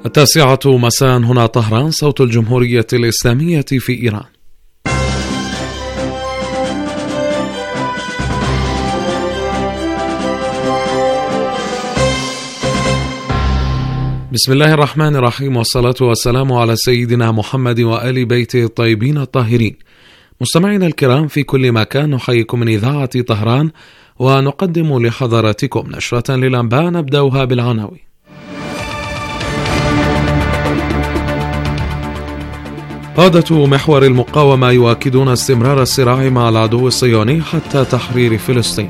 9 مساء هنا طهران، صوت الجمهورية الإسلامية في إيران. بسم الله الرحمن الرحيم، والصلاة والسلام على سيدنا محمد وآل بيته الطيبين الطاهرين. مستمعينا الكرام في كل مكان، نحييكم من إذاعة طهران ونقدم لحضراتكم نشرة للأنباء نبدأها بالعناوين. قادة محور المقاومة يؤكدون استمرار الصراع مع العدو الصهيوني حتى تحرير فلسطين.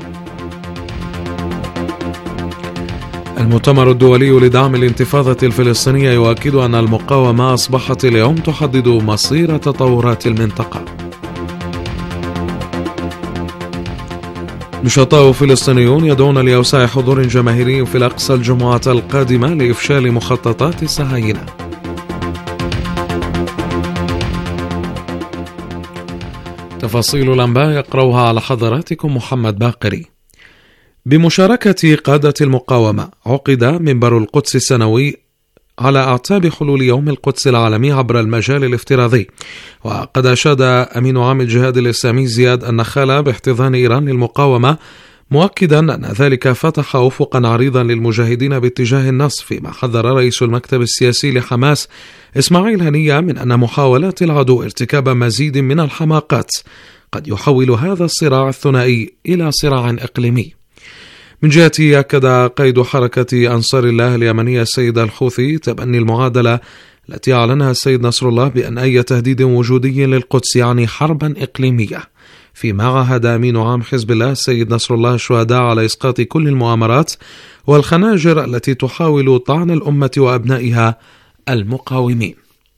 المؤتمر الدولي لدعم الانتفاضة الفلسطينية يؤكد أن المقاومة أصبحت اليوم تحدد مصير تطورات المنطقة. نشطاء فلسطينيون يدعون لأوساع حضور جماهيري في الأقصى الجمعة القادمة لإفشال مخططات الصهاينة. تفاصيل الأنباء يقرأها على حضراتكم محمد باقري. بمشاركة قادة المقاومة عقد منبر القدس السنوي على أعتاب حلول يوم القدس العالمي عبر المجال الافتراضي، وقد أشاد أمين عام الجهاد الإسلامي زياد النخالة باحتضان إيران للمقاومة، مؤكدا أن ذلك فتح أفقا عريضا للمجاهدين باتجاه النصر، فيما حذر رئيس المكتب السياسي لحماس إسماعيل هنية من أن محاولات العدو ارتكاب مزيد من الحماقات قد يحول هذا الصراع الثنائي إلى صراع إقليمي. من جهته أكد قائد حركة أنصار الله اليمنية السيد الحوثي تبني المعادلة التي أعلنها السيد نصر الله بأن أي تهديد وجودي للقدس يعني حربا إقليمية، فيما عهد أمين عام حزب الله السيد نصر الله الشهداء على إسقاط كل المؤامرات والخناجر التي تحاول طعن الأمة وأبنائها المقاومين.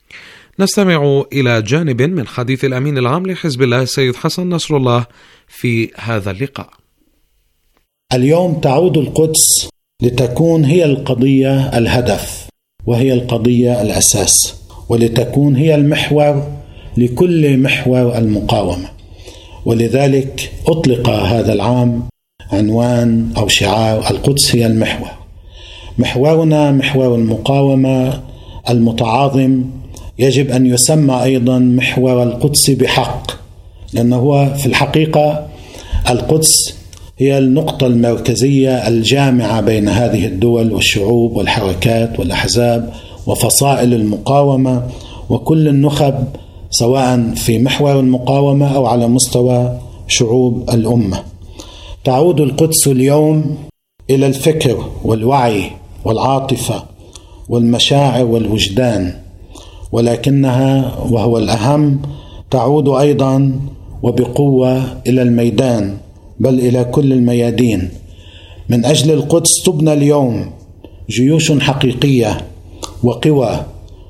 نستمع إلى جانب من حديث الأمين العام لحزب الله السيد حسن نصر الله في هذا اللقاء. اليوم تعود القدس لتكون هي القضية الهدف، وهي القضية الأساس، ولتكون هي المحور لكل محور المقاومة. ولذلك أطلق هذا العام عنوان أو شعار القدس هي المحور. محورنا محور المقاومة المتعاظم يجب أن يسمى أيضا محور القدس بحق، لأنه هو في الحقيقة القدس هي النقطة المركزية الجامعة بين هذه الدول والشعوب والحركات والأحزاب وفصائل المقاومة وكل النخب، سواء في محور المقاومة أو على مستوى شعوب الأمة. تعود القدس اليوم إلى الفكر والوعي والعاطفة والمشاعر والوجدان، ولكنها وهو الأهم تعود أيضا وبقوة إلى الميدان، بل إلى كل الميادين. من أجل القدس تبنى اليوم جيوش حقيقية وقوى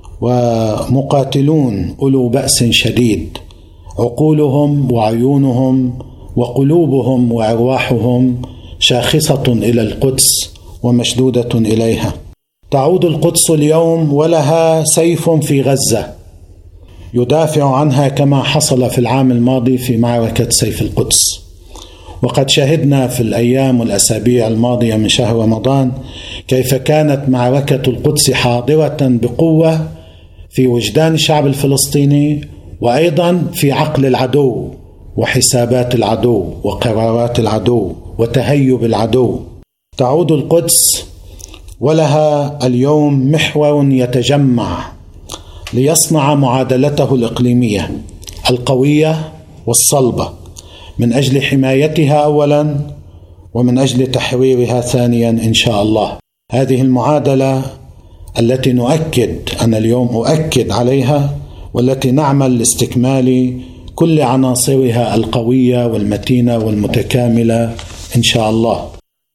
ومقاتلون أولو بأس شديد، عقولهم وعيونهم وقلوبهم وأرواحهم شاخصة إلى القدس ومشدودة إليها. تعود القدس اليوم ولها سيف في غزة يدافع عنها كما حصل في العام الماضي في معركة سيف القدس. وقد شهدنا في الأيام والأسابيع الماضية من شهر رمضان كيف كانت معركة القدس حاضرة بقوة في وجدان الشعب الفلسطيني، وأيضا في عقل العدو وحسابات العدو وقرارات العدو وتهيب العدو. تعود القدس ولها اليوم محور يتجمع ليصنع معادلته الإقليمية القوية والصلبة من أجل حمايتها أولا، ومن أجل تحريرها ثانيا إن شاء الله. هذه المعادلة التي أنا اليوم أؤكد عليها، والتي نعمل لاستكمال كل عناصرها القوية والمتينة والمتكاملة إن شاء الله.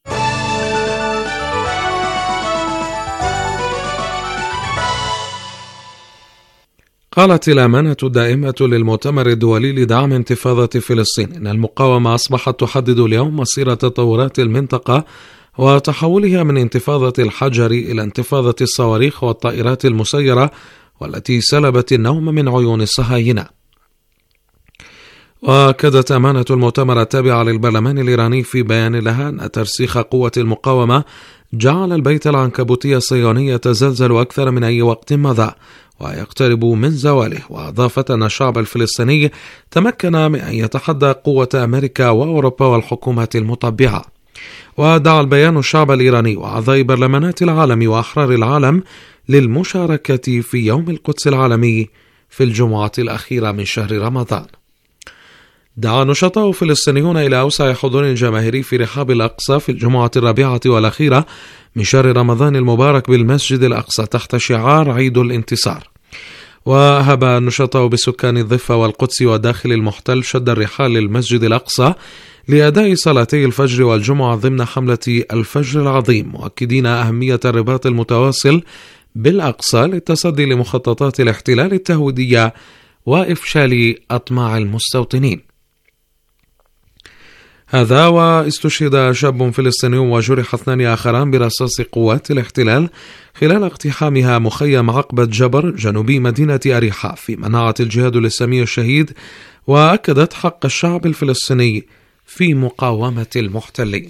قالت الأمانة الدائمة للمؤتمر الدولي لدعم انتفاضة فلسطين إن المقاومة أصبحت تحدد اليوم مصير تطورات المنطقة وتحولها من انتفاضة الحجر إلى انتفاضة الصواريخ والطائرات المسيرة والتي سلبت النوم من عيون الصهاينة. وأكدت أمانة المؤتمر التابعة للبرلمان الإيراني في بيان لها أن ترسيخ قوة المقاومة جعل البيت العنكبوتي الصهيوني يتزلزل أكثر من أي وقت مضى ويقترب من زواله. وأضافت أن الشعب الفلسطيني تمكن من أن يتحدى قوة أمريكا وأوروبا والحكومات المطبعة. ودعا البيان الشعب الإيراني وأعضاء برلمانات العالم وأحرار العالم للمشاركة في يوم القدس العالمي في الجمعة الأخيرة من شهر رمضان. دعا نشطاء فلسطينيون إلى أوسع حضور جماهيري في رحاب الأقصى في الجمعة الرابعة والأخيرة من شهر رمضان المبارك بالمسجد الأقصى تحت شعار عيد الانتصار. وهب النشطاء بسكان الضفة والقدس وداخل المحتل شد الرحال للمسجد الأقصى لأداء صلاتي الفجر والجمعة ضمن حملة الفجر العظيم، مؤكدين أهمية الرباط المتواصل بالأقصى للتصدي لمخططات الاحتلال التهويدية وإفشال أطماع المستوطنين. هذا واستشهد شاب فلسطيني وجرح 2 آخران برصاص قوات الاحتلال خلال اقتحامها مخيم عقبة جبر جنوبي مدينة أريحة في مناعة الجهاد الإسلامي الشهيد، وأكدت حق الشعب الفلسطيني في مقاومة المحتلين.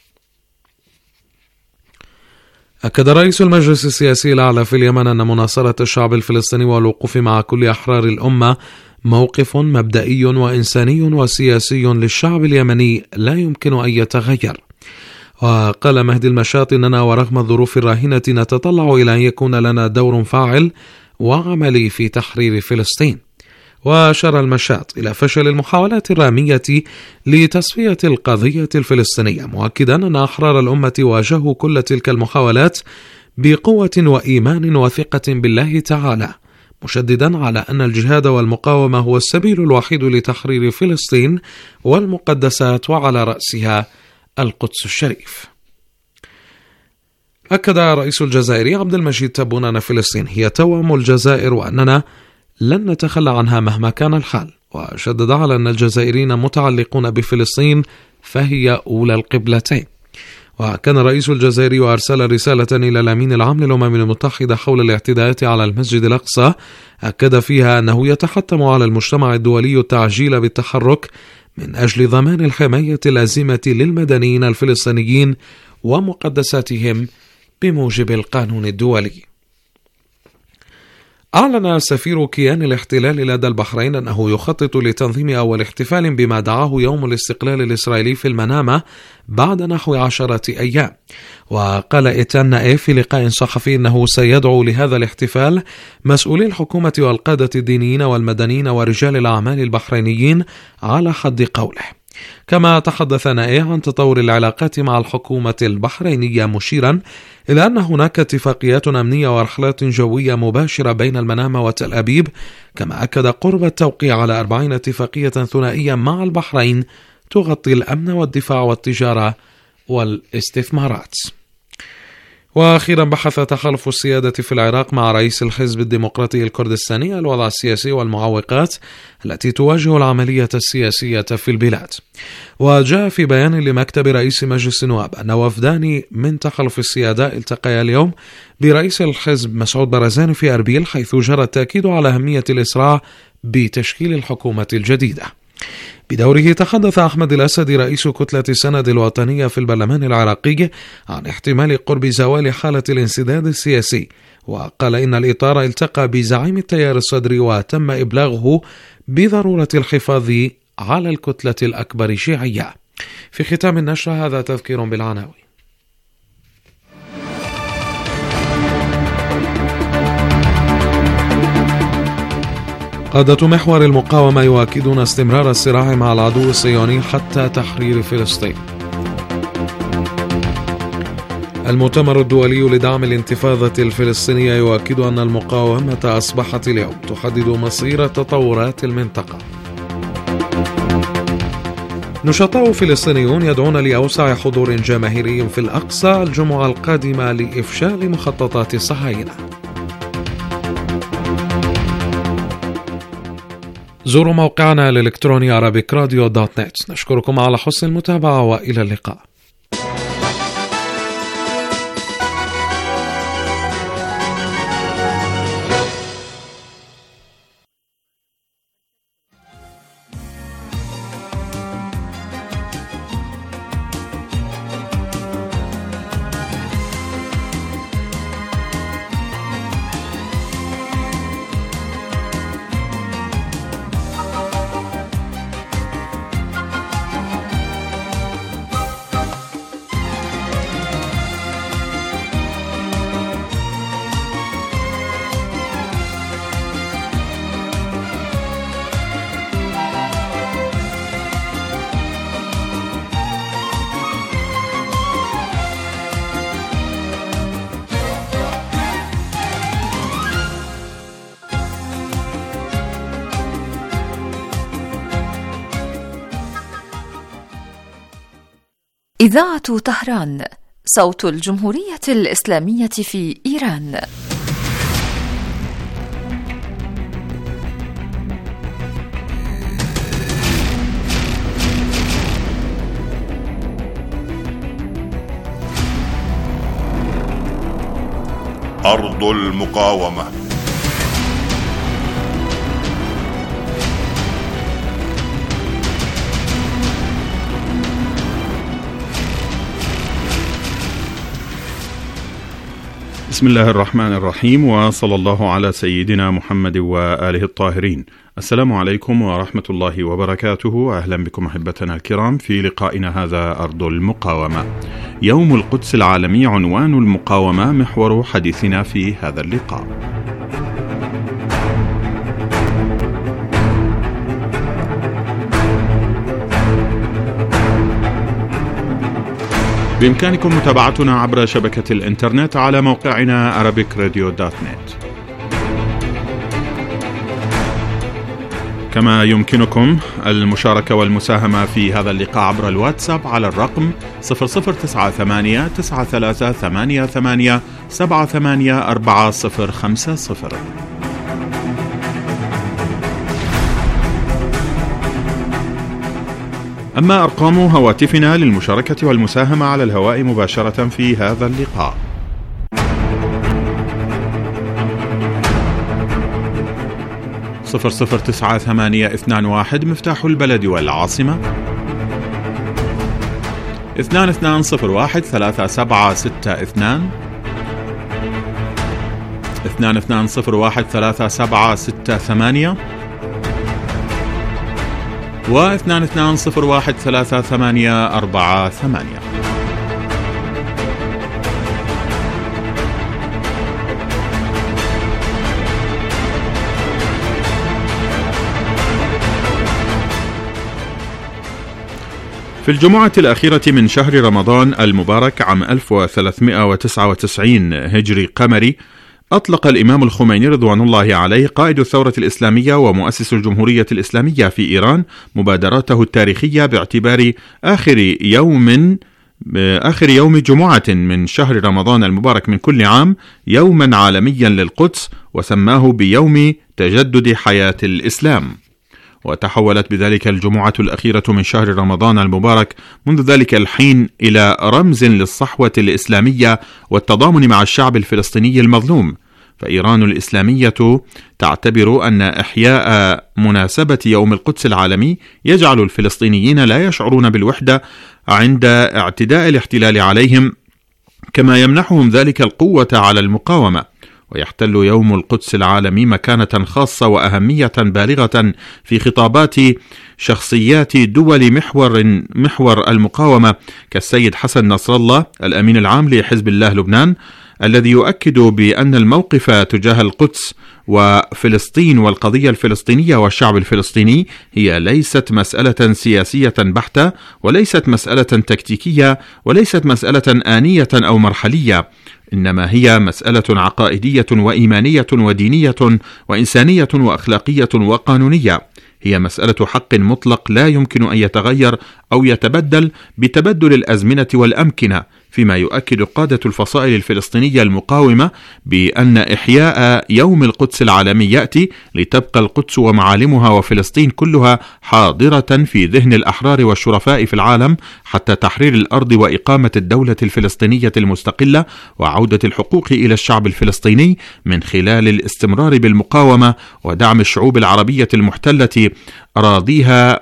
أكد رئيس المجلس السياسي الأعلى في اليمن أن مناصرة الشعب الفلسطيني والوقوف مع كل أحرار الأمة موقف مبدئي وإنساني وسياسي للشعب اليمني لا يمكن أن يتغير. وقال مهدي المشاط إننا ورغم الظروف الراهنة نتطلع إلى أن يكون لنا دور فاعل وعملي في تحرير فلسطين. وأشار المشاط إلى فشل المحاولات الرامية لتصفية القضية الفلسطينية، مؤكدا أن أحرار الأمة واجهوا كل تلك المحاولات بقوة وإيمان وثقة بالله تعالى، مشددا على أن الجهاد والمقاومة هو السبيل الوحيد لتحرير فلسطين والمقدسات وعلى رأسها القدس الشريف. أكد رئيس الجزائر عبد المجيد تبون أن فلسطين هي توأم الجزائر وأننا لن نتخلى عنها مهما كان الحال، وشدد على أن الجزائريين متعلقون بفلسطين فهي أولى القبلتين. وكان رئيس الجزائر أرسل رسالة إلى الأمين العام للأمم المتحدة حول الاعتداءات على المسجد الأقصى، أكد فيها أنه يتحتم على المجتمع الدولي التعجيل بالتحرك من أجل ضمان الحماية اللازمة للمدنيين الفلسطينيين ومقدساتهم بموجب القانون الدولي. أعلن سفير كيان الاحتلال لدى البحرين أنه يخطط لتنظيم أول احتفال بما دعاه يوم الاستقلال الإسرائيلي في المنامة بعد نحو 10 أيام. وقال إيتان نائي في لقاء صحفي أنه سيدعو لهذا الاحتفال مسؤولي الحكومة والقادة الدينيين والمدنيين ورجال الأعمال البحرينيين على حد قوله. كما تحدث نائي عن تطور العلاقات مع الحكومة البحرينية، مشيرا إلى أن هناك اتفاقيات أمنية ورحلات جوية مباشرة بين المنامة وتل أبيب، كما أكد قرب التوقيع على 40 اتفاقية ثنائية مع البحرين تغطي الأمن والدفاع والتجارة والاستثمارات. وأخيرا بحث تحالف السيادة في العراق مع رئيس الحزب الديمقراطي الكردستاني الوضع السياسي والمعوقات التي تواجه العملية السياسية في البلاد. وجاء في بيان لمكتب رئيس مجلس النواب أن وفدان من تحالف السيادة التقيا اليوم برئيس الحزب مسعود برزاني في أربيل، حيث جرى التأكيد على أهمية الإسراع بتشكيل الحكومة الجديدة. بدوره تحدث أحمد الأسدي رئيس كتلة السند الوطنية في البرلمان العراقي عن احتمال قرب زوال حالة الانسداد السياسي، وقال إن الإطار التقى بزعيم التيار الصدري وتم إبلاغه بضرورة الحفاظ على الكتلة الأكبر شيعية. في ختام النشر هذا تذكير بالعناوين. قادة محور المقاومة يؤكدون استمرار الصراع مع العدو الصهيوني حتى تحرير فلسطين. المؤتمر الدولي لدعم الانتفاضة الفلسطينية يؤكد أن المقاومة أصبحت اليوم تحدد مصير تطورات المنطقة. نشطاء فلسطينيون يدعون لأوسع حضور جماهيري في الأقصى الجمعة القادمة لإفشال مخططات الصهاينة. زوروا موقعنا الإلكتروني arabikradio.net. نشكركم على حسن المتابعة وإلى اللقاء. إذاعة طهران، صوت الجمهورية الإسلامية في إيران. أرض المقاومة. بسم الله الرحمن الرحيم، وصلى الله على سيدنا محمد وآله الطاهرين. السلام عليكم ورحمة الله وبركاته. أهلا بكم أحبتنا الكرام في لقائنا هذا أرض المقاومة. يوم القدس العالمي عنوان المقاومة محور حديثنا في هذا اللقاء. بإمكانكم متابعتنا عبر شبكة الإنترنت على موقعنا arabicradio.net، كما يمكنكم المشاركة والمساهمة في هذا اللقاء عبر الواتساب على الرقم 0098-9388-78450. أما أرقام هواتفنا للمشاركة والمساهمة على الهواء مباشرة في هذا اللقاء: 009821 مفتاح البلد والعاصمة، 22013762 22013768 و 22013848. في الجمعة الأخيرة من شهر رمضان المبارك عام 1399 هجري قمري، أطلق الإمام الخميني رضوان الله عليه قائد الثورة الإسلامية ومؤسس الجمهورية الإسلامية في إيران مبادراته التاريخية باعتبار آخر يوم جمعة من شهر رمضان المبارك من كل عام يوما عالميا للقدس، وسماه بيوم تجدد حياة الإسلام. وتحولت بذلك الجمعة الأخيرة من شهر رمضان المبارك منذ ذلك الحين إلى رمز للصحوة الإسلامية والتضامن مع الشعب الفلسطيني المظلوم. فإيران الإسلامية تعتبر أن إحياء مناسبة يوم القدس العالمي يجعل الفلسطينيين لا يشعرون بالوحدة عند اعتداء الاحتلال عليهم، كما يمنحهم ذلك القوة على المقاومة. ويحتل يوم القدس العالمي مكانة خاصة وأهمية بالغة في خطابات شخصيات دول محور المقاومة كالسيد حسن نصر الله الأمين العام لحزب الله لبنان، الذي يؤكد بأن الموقف تجاه القدس وفلسطين والقضية الفلسطينية والشعب الفلسطيني هي ليست مسألة سياسية بحتة، وليست مسألة تكتيكية، وليست مسألة آنية أو مرحلية، إنما هي مسألة عقائدية وإيمانية ودينية وإنسانية وأخلاقية وقانونية. هي مسألة حق مطلق لا يمكن أن يتغير أو يتبدل بتبدل الأزمنة والأمكنة، فيما يؤكد قادة الفصائل الفلسطينية المقاومة بأن إحياء يوم القدس العالمي يأتي لتبقى القدس ومعالمها وفلسطين كلها حاضرة في ذهن الأحرار والشرفاء في العالم حتى تحرير الأرض وإقامة الدولة الفلسطينية المستقلة وعودة الحقوق إلى الشعب الفلسطيني من خلال الاستمرار بالمقاومة ودعم الشعوب العربية المحتلة أراضيها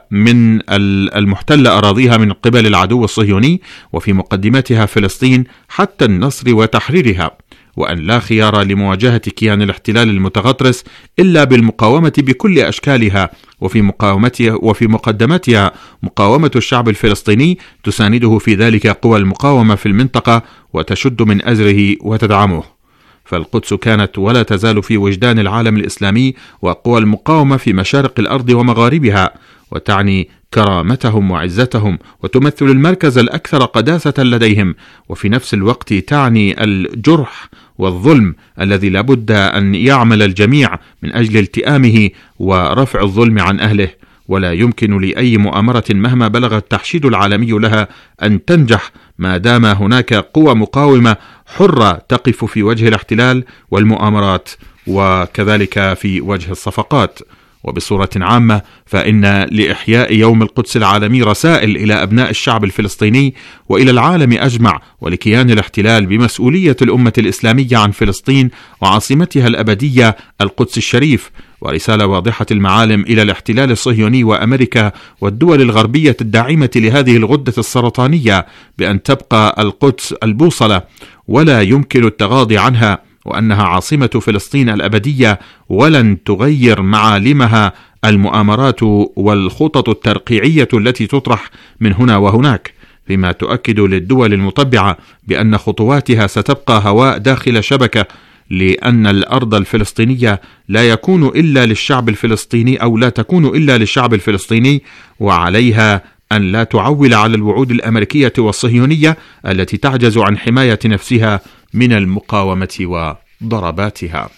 من قبل العدو الصهيوني، وفي مقدمتها فلسطين، حتى النصر وتحريرها، وأن لا خيار لمواجهة كيان الاحتلال المتغطرس إلا بالمقاومة بكل أشكالها، وفي مقدمتها مقاومة الشعب الفلسطيني تسانده في ذلك قوى المقاومة في المنطقة وتشد من أزره وتدعمه. فالقدس كانت ولا تزال في وجدان العالم الإسلامي وقوى المقاومة في مشارق الأرض ومغاربها، وتعني كرامتهم وعزتهم، وتمثل المركز الأكثر قداسة لديهم، وفي نفس الوقت تعني الجرح والظلم الذي لابد أن يعمل الجميع من أجل التئامه ورفع الظلم عن أهله. ولا يمكن لأي مؤامرة مهما بلغ التحشيد العالمي لها أن تنجح ما دام هناك قوى مقاومة حرة تقف في وجه الاحتلال والمؤامرات وكذلك في وجه الصفقات. وبصورة عامة فإن لإحياء يوم القدس العالمي رسائل إلى أبناء الشعب الفلسطيني وإلى العالم أجمع ولكيان الاحتلال بمسؤولية الأمة الإسلامية عن فلسطين وعاصمتها الأبدية القدس الشريف، ورسالة واضحة المعالم إلى الاحتلال الصهيوني وأمريكا والدول الغربية الداعمة لهذه الغدة السرطانية بأن تبقى القدس البوصلة ولا يمكن التغاضي عنها، وأنها عاصمة فلسطين الأبدية ولن تغير معالمها المؤامرات والخطط الترقيعية التي تطرح من هنا وهناك، فيما تؤكد للدول المطبعة بأن خطواتها ستبقى هواء داخل شبكة، لأن الأرض الفلسطينية لا يكون إلا للشعب الفلسطيني أو لا تكون إلا للشعب الفلسطيني، وعليها أن لا تعول على الوعود الأمريكية والصهيونية التي تعجز عن حماية نفسها من المقاومة وضرباتها.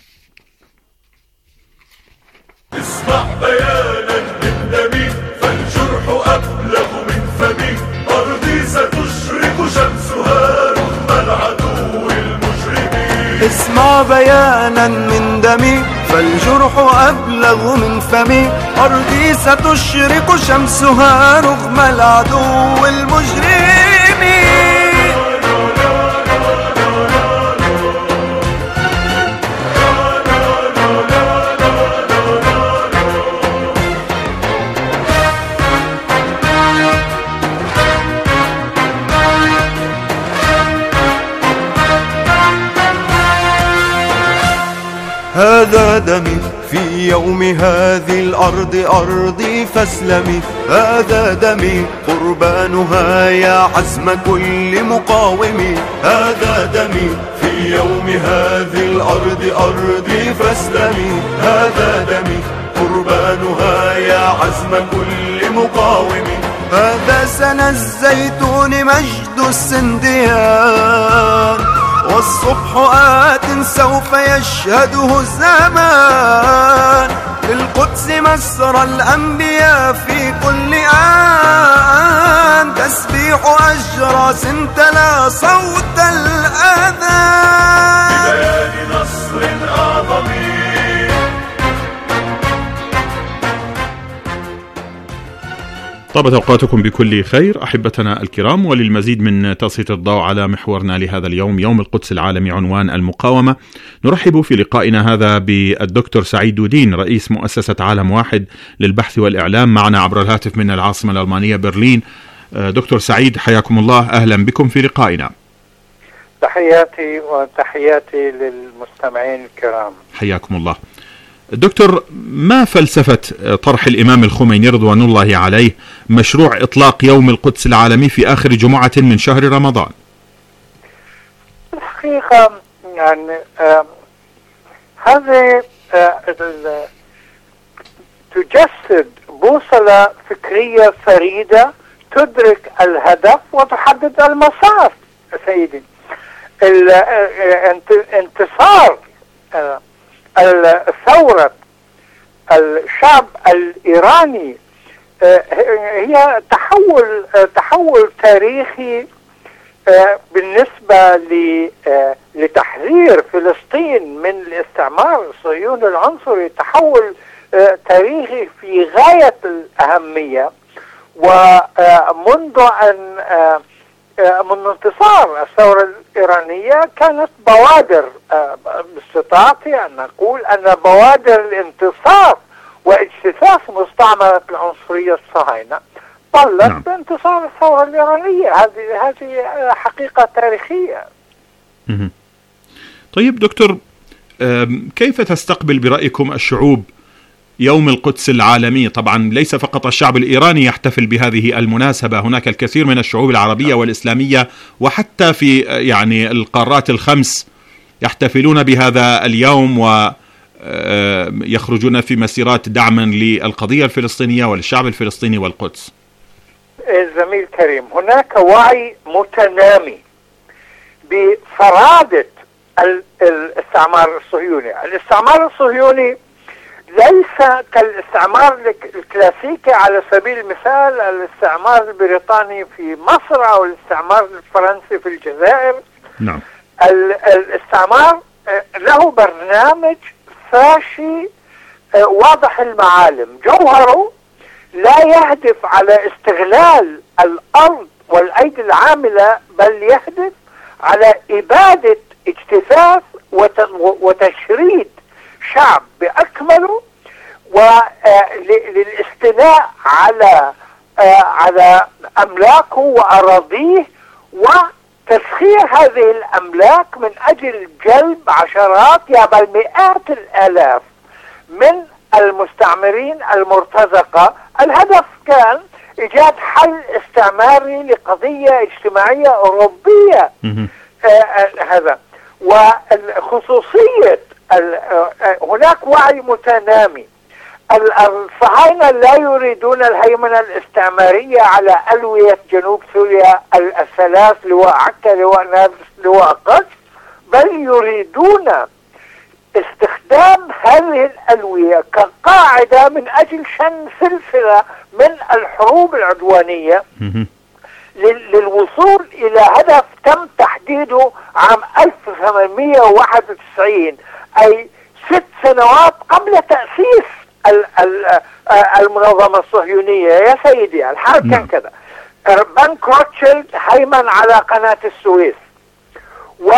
اسمع بيانا من دمي فالجرح أبلغ من فمي، أرضي ستشرق شمسها رغم العدو المجرمين. اسمع بيانا من دمي فالجرح أبلغ من فمي، أرضي ستشرق شمسها رغم العدو المجرمين. هذا دمي في يوم هذه الأرض أرضي فاسلمي، هذا دمي قربانها يا عزم كل مقاوم، هذا دمي في يوم هذه الأرض أرضي فاسلمي، هذا دمي قربانها يا عزم كل مقاوم. هذا سنى الزيتون مجد السنديان، والصبح آت سوف يشهده الزمان، للقدس مسرى الأنبياء في كل آن، تسبيح أجراس تلا صوت الأذان ببيان نصر أعظم. طابت أوقاتكم بكل خير أحبتنا الكرام، وللمزيد من تسليط الضوء على محورنا لهذا اليوم يوم القدس العالمي عنوان المقاومة، نرحب في لقائنا هذا بالدكتور سعيد دودين رئيس مؤسسة عالم واحد للبحث والإعلام معنا عبر الهاتف من العاصمة الألمانية برلين. دكتور سعيد حياكم الله، أهلا بكم في لقائنا. تحياتي وتحياتي للمستمعين الكرام. حياكم الله. دكتور، ما فلسفة طرح الإمام الخميني رضوان الله عليه مشروع إطلاق يوم القدس العالمي في آخر جمعة من شهر رمضان؟ الحقيقة يعني هذه تجسد بوصلة فكرية فريدة تدرك الهدف وتحدد المسار. سيدي، انتصار الثورة الشعب الإيراني هي تحول تاريخي بالنسبة لتحرير فلسطين من الاستعمار الصهيوني العنصري، تحول تاريخي في غاية الأهمية. ومنذ أن من انتصار الثورة الإيرانية كانت بوادر، باستطاعتي أن أقول أن بوادر الانتصار واجتثاث مستعمرة العنصرية الصهاينة ظلت بانتصار الثورة الإيرانية. هذه حقيقة تاريخية. طيب دكتور، كيف تستقبل برأيكم الشعوب يوم القدس العالمي؟ طبعا ليس فقط الشعب الإيراني يحتفل بهذه المناسبة، هناك الكثير من الشعوب العربية والإسلامية وحتى في يعني القارات الخمس يحتفلون بهذا اليوم ويخرجون في مسيرات دعما للقضية الفلسطينية وللشعب الفلسطيني والقدس. زميل كريم، هناك وعي متنامي بفرادة الاستعمار الصهيوني. الاستعمار الصهيوني ليس كالاستعمار الكلاسيكي على سبيل المثال الاستعمار البريطاني في مصر أو الاستعمار الفرنسي في الجزائر. نعم. الاستعمار له برنامج فاشي واضح المعالم، جوهره لا يهدف على استغلال الأرض والأيدي العاملة، بل يهدف على إبادة اجتثاث وتشريد شعب بأكمله، وللاستيلاء على أملاكه وأراضيه، وتسخير هذه الأملاك من أجل جلب عشرات بل مئات الآلاف من المستعمرين المرتزقة. الهدف كان إيجاد حل استعماري لقضية اجتماعية أوروبية. هذا وخصوصية هناك وعي متنامي. الصهاينة لا يريدون الهيمنة الاستعمارية على ألوية جنوب سوريا الثلاث، لواء عكا، لواء نابلس، لواء قدس، بل يريدون استخدام هذه الألوية كقاعدة من أجل شن سلسلة من الحروب العدوانية للوصول إلى هدف تم تحديده عام 1891، أي 6 سنوات قبل تأسيس المنظمة الصهيونية. يا سيدي الحال كان كذا. بنك روتشيلد هيمن على قناة السويس، و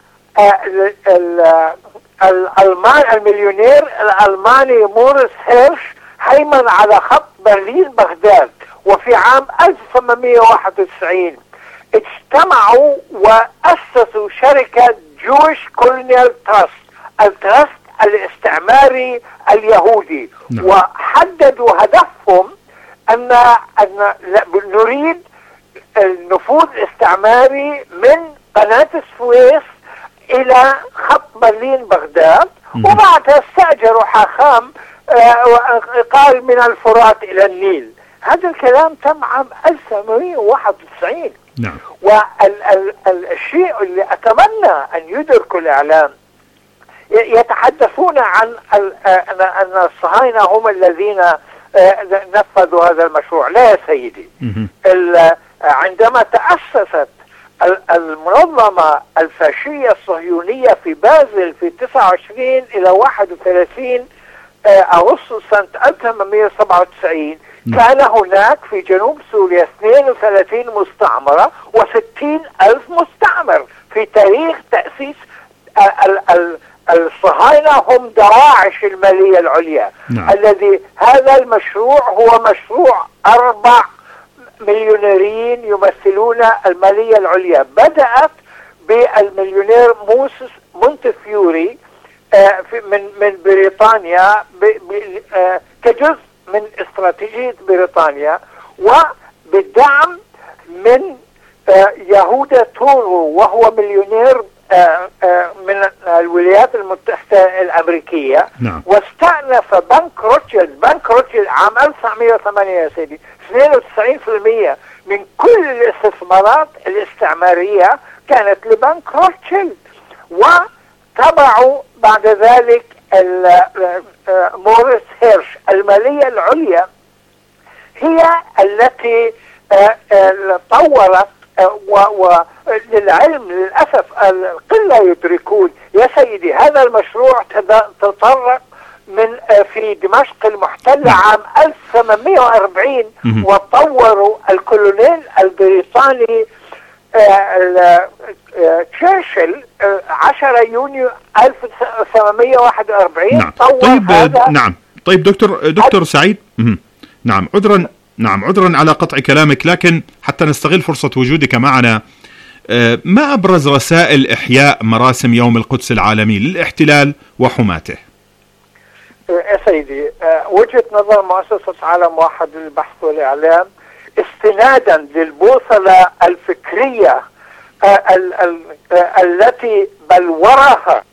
المليونير الألماني موريس هيرش هيمن على خط برلين بغداد. وفي عام 1891 اجتمعوا وأسسوا شركة جويش كولونيال تراست، التراست الاستعماري اليهودي. وحددوا هدفهم أن نريد النفوذ الاستعماري من قناة السويس إلى خط برلين بغداد، وبعدها استأجروا حاخام قال من الفرات إلى النيل. هذا الكلام تم عام 1891. نعم. والشيء اللي أتمنى أن يدركوا الإعلام، يتحدثون عن أن الصهاينة هم الذين نفذوا هذا المشروع. لا يا سيدي، عندما تأسست المنظمة الفاشية الصهيونية في بازل في 29 إلى 31 أغسطس سنة 1897 كان هناك في جنوب سوريا 32 مستعمرة و60,000 مستعمر. في تاريخ تأسيس الصهاينة هم دواعش المالية العليا. الذي هذا المشروع هو مشروع 4 مليونيرين يمثلون المالية العليا. بدأت بالمليونير موسس مونتفيوري من بريطانيا كجزء من استراتيجية بريطانيا، وبالدعم من يهودا تورو وهو مليونير من الولايات المتحدة الأمريكية. نعم. واستأنف بنك روتشيلد عام 1908 يا سيدي 92% من كل الاستثمارات الاستعمارية كانت لبنك روتشيلد. وتبعوا بعد ذلك موريس هيرش. المالية العليا هي التي طورت، وللعلم للأسف القلة يدركون يا سيدي هذا المشروع تطرق من في دمشق المحتلة عام 1840 وطوروا الكولونيل البريطاني تشرشل 10 يونيو 1841. نعم. طيب دكتور سعيد. نعم عذرا على قطع كلامك، لكن حتى نستغل فرصة وجودك معنا، ما أبرز رسائل إحياء مراسم يوم القدس العالمي للاحتلال وحماته؟ يا سيدي، وجهة نظر مؤسسة عالم واحد للبحث والإعلام استنادا للبوصلة الفكرية التي بلورها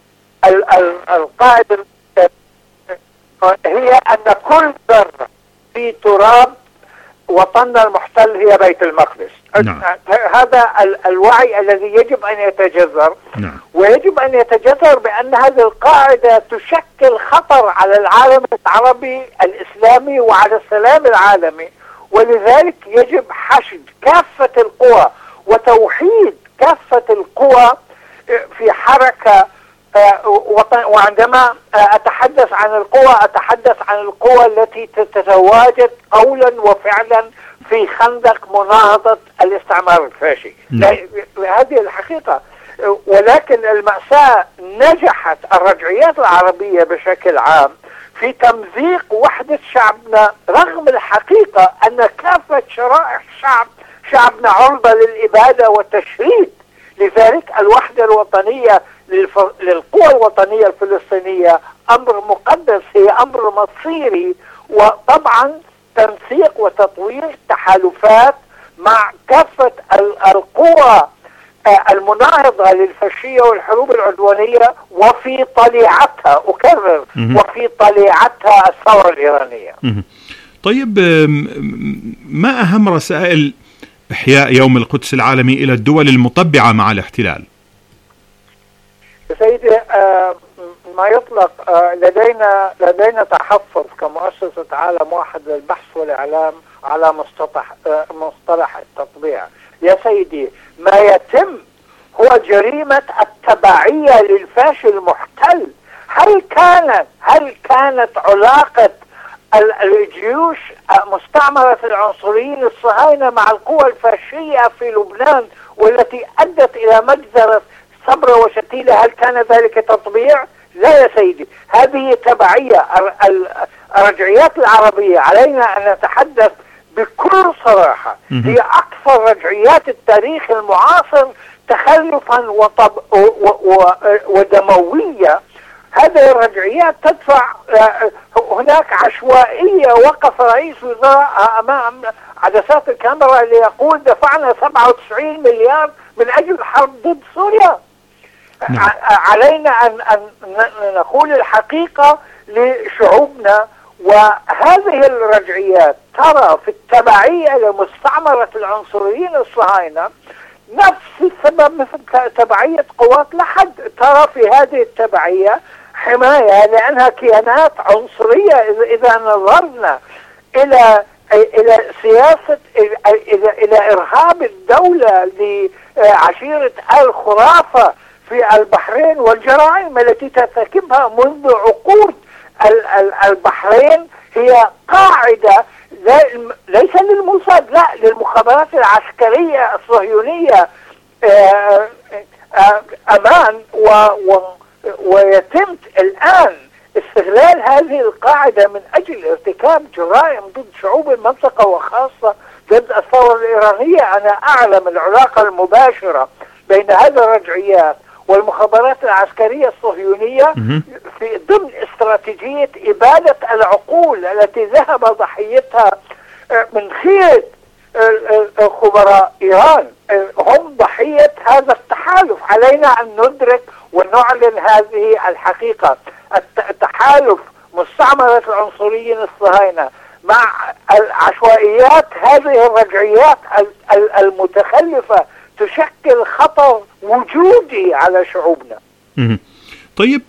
القائد هي أن كل ذرة في تراب وطننا المحتل هي بيت المقدس. نعم. هذا الوعي الذي يجب أن يتجذر. نعم. ويجب أن يتجذر بأن هذه القاعدة تشكل خطر على العالم العربي الإسلامي وعلى السلام العالمي، ولذلك يجب حشد كافة القوى وتوحيد كافة القوى في حركة. وعندما أتحدث عن القوى أتحدث عن القوى التي تتواجد قولا وفعلا في خندق مناهضة الاستعمار الفاشي. هذه الحقيقة. ولكن المأساة نجحت الرجعيات العربية بشكل عام في تمزيق وحدة شعبنا، رغم الحقيقة أن كافة شرائح شعبنا عرضة للإبادة والتشريد. لذلك الوحدة الوطنية للقوى الوطنية الفلسطينية أمر مقدس، هي أمر مصيري. وطبعا تنسيق وتطوير تحالفات مع كافة القوى المناهضة للفاشية والحروب العدوانية، وفي طليعتها أكرر وفي طليعتها الثورة الإيرانية. طيب، ما أهم رسائل إحياء يوم القدس العالمي إلى الدول المطبعة مع الاحتلال؟ سيدي، ما يطلق لدينا تحفظ كمؤسسة عالم واحد للبحث والإعلام على مصطلح التطبيع. يا سيدي، ما يتم هو جريمة التبعية للفاشي المحتل. هل كانت علاقة الجيوش مستعمرة العنصريين الصهاينة مع القوى الفاشية في لبنان والتي أدت إلى مجزرة صبرا وشتيلة، هل كان ذلك تطبيع؟ لا يا سيدي، هذه تبعية. الرجعيات العربية علينا أن نتحدث بكل صراحة، هي أكثر رجعيات التاريخ المعاصر تخلفا ودموية. هذه الرجعيات تدفع. هناك عشوائية. وقف رئيس وزراء أمام عدسات الكاميرا ليقول دفعنا 97 مليار من أجل الحرب ضد سوريا. علينا أن نقول الحقيقة لشعوبنا. وهذه الرجعيات ترى في التبعية لمستعمرة العنصريين الصهاينة نفس السبب مثل تبعية قوات لحد. ترى في هذه التبعية حماية لأنها كيانات عنصرية. إذا نظرنا إلى سياسة إلى إرهاب الدولة لعشيرة الخرافة في البحرين والجرائم التي ترتكبها منذ عقود. البحرين هي قاعدة ليس للموساد، لا، للمخابرات العسكرية الصهيونية أمان. ويتم الآن استغلال هذه القاعدة من أجل ارتكاب جرائم ضد شعوب المنطقة وخاصة ضد الثورة الإيرانية. أنا أعلم العلاقة المباشرة بين هذه الرجعيات والمخابرات العسكرية الصهيونية في ضمن استراتيجية إبادة العقول التي ذهب ضحيتها من خيرة خبراء إيران. هم ضحية هذا التحالف. علينا أن ندرك ونعلن هذه الحقيقة. التحالف مستعمرة العنصريين الصهاينة مع العشوائيات هذه الرجعيات المتخلفة تشكل خطر وجودي على شعوبنا. طيب،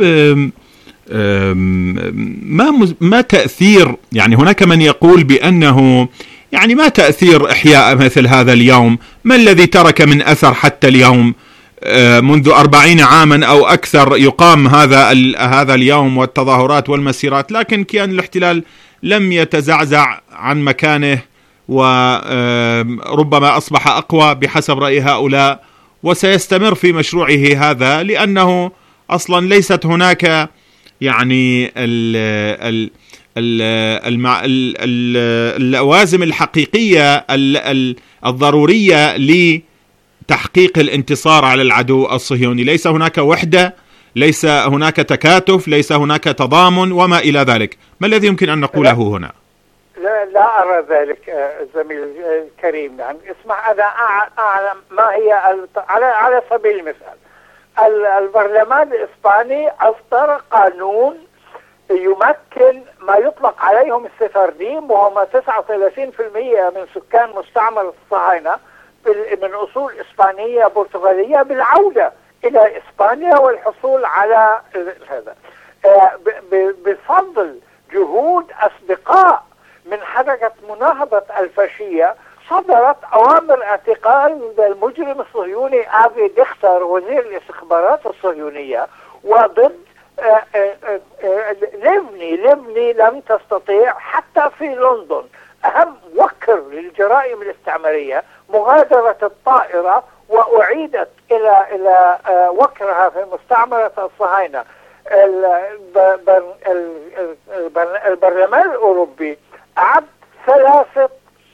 ما تأثير، يعني هناك من يقول بأنه يعني ما تأثير إحياء مثل هذا اليوم؟ ما الذي ترك من أثر حتى اليوم؟ منذ 40 عاما أو أكثر يقام هذا اليوم والتظاهرات والمسيرات، لكن كيان الاحتلال لم يتزعزع عن مكانه، وربما أصبح أقوى بحسب رأي هؤلاء، وسيستمر في مشروعه هذا، لأنه أصلا ليست هناك يعني اللوازم الحقيقية الضرورية لتحقيق الانتصار على العدو الصهيوني. ليس هناك وحدة، ليس هناك تكاتف، ليس هناك تضامن وما إلى ذلك. ما الذي يمكن أن نقوله هنا؟ لا أرى ذلك زميل الكريم. يعني اسمع، أنا أعلم ما هي على سبيل المثال البرلمان الإسباني أصدر قانون يمكن ما يطلق عليهم السفارديم، وهم 39% من سكان مستعمر الصهاينة من أصول إسبانية برتغالية، بالعودة إلى إسبانيا والحصول على هذا بفضل جهود أصدقاء من حركة مناهضة الفاشية. صدرت أوامر اعتقال المجرم الصهيوني أفي ديختر وزير الاستخبارات الصهيونية، وضد ليفني لم تستطيع حتى في لندن، أهم وكر للجرائم الاستعمارية، مغادرة الطائرة وأعيدت إلى وكرها في مستعمرة الصهاينة. البرلمان الأوروبي أعد 3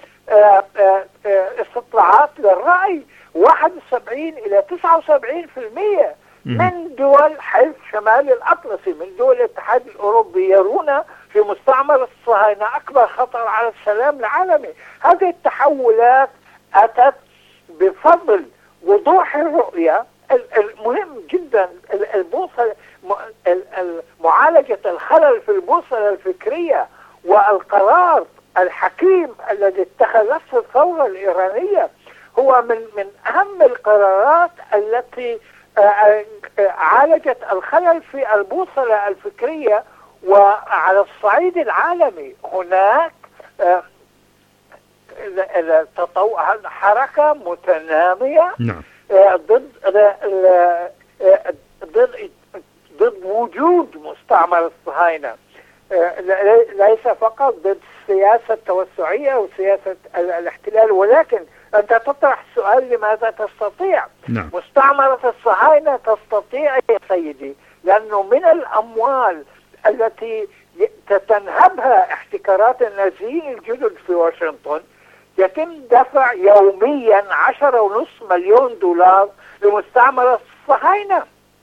استطلاعات للرأي، 71 إلى 79% من دول حلف شمال الأطلسي، من دول الاتحاد الأوروبي، يرون في مستعمرة الصهاينة أكبر خطر على السلام العالمي. هذه التحولات أتت بفضل وضوح الرؤية. المهم جدا البوصلة، معالجة الخلل في البوصلة الفكرية، والقرار الحكيم الذي اتخذته الثورة الإيرانية هو من أهم القرارات التي عالجت الخلل في البوصلة الفكرية. وعلى الصعيد العالمي هناك حركة متنامية ضد وجود مستعمر الصهاينة، ليس فقط ضد السياسة التوسعية وسياسة الاحتلال، ولكن أنت تطرح السؤال لماذا تستطيع مستعمرة الصهاينة؟ تستطيع يا سيدي لأنه من الأموال التي تتنهبها احتكارات النازيين الجدد في واشنطن يتم دفع يوميا 10.5 مليون دولار لمستعمرة الصهاينة.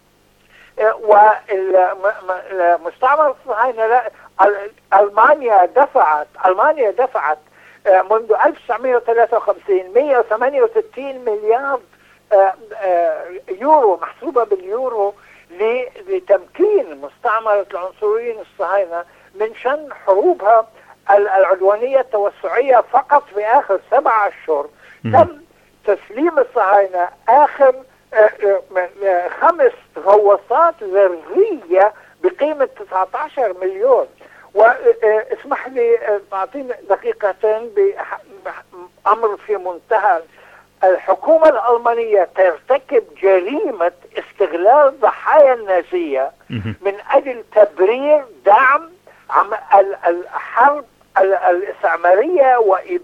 ومستعمرة الصهاينة ألمانيا دفعت منذ 1953 168 مليار يورو محسوبة باليورو لتمكين مستعمرة العنصريين الصهاينة من شن حروبها العدوانية التوسعية. فقط في آخر 7 أشهر تم تسليم الصهاينة آخر 5 غواصات ذرية بقيمة 19 مليون. واسمح لي تعطيني دقيقتين بأمر في منتهى. الحكومة الألمانية ترتكب جريمة استغلال ضحايا النازية من أجل تبرير دعم الحرب الاستعمارية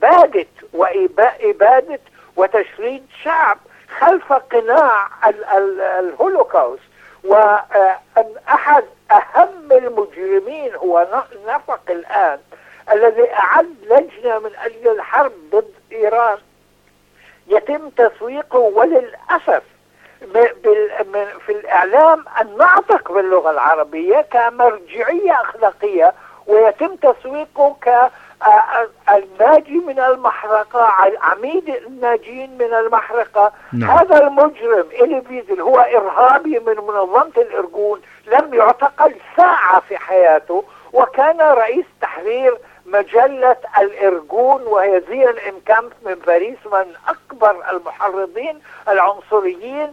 وإبادة وتشريد شعب خلف قناع الهولوكوست. وأحد أهم المجرمين هو نفق الآن الذي أعد لجنة من أجل الحرب ضد إيران يتم تسويقه وللأسف في الإعلام الناطق باللغة العربية كمرجعية أخلاقية، ويتم تسويقه كالناجي من المحرقة، عميد الناجين من المحرقة. هذا المجرم إلي ويزل هو إرهابي من منظمة الإرجون، لم يعتقل ساعة في حياته، وكان رئيس تحرير مجلة الإرجون وهي زين إمكانت من باريس، من أكبر المحرضين العنصريين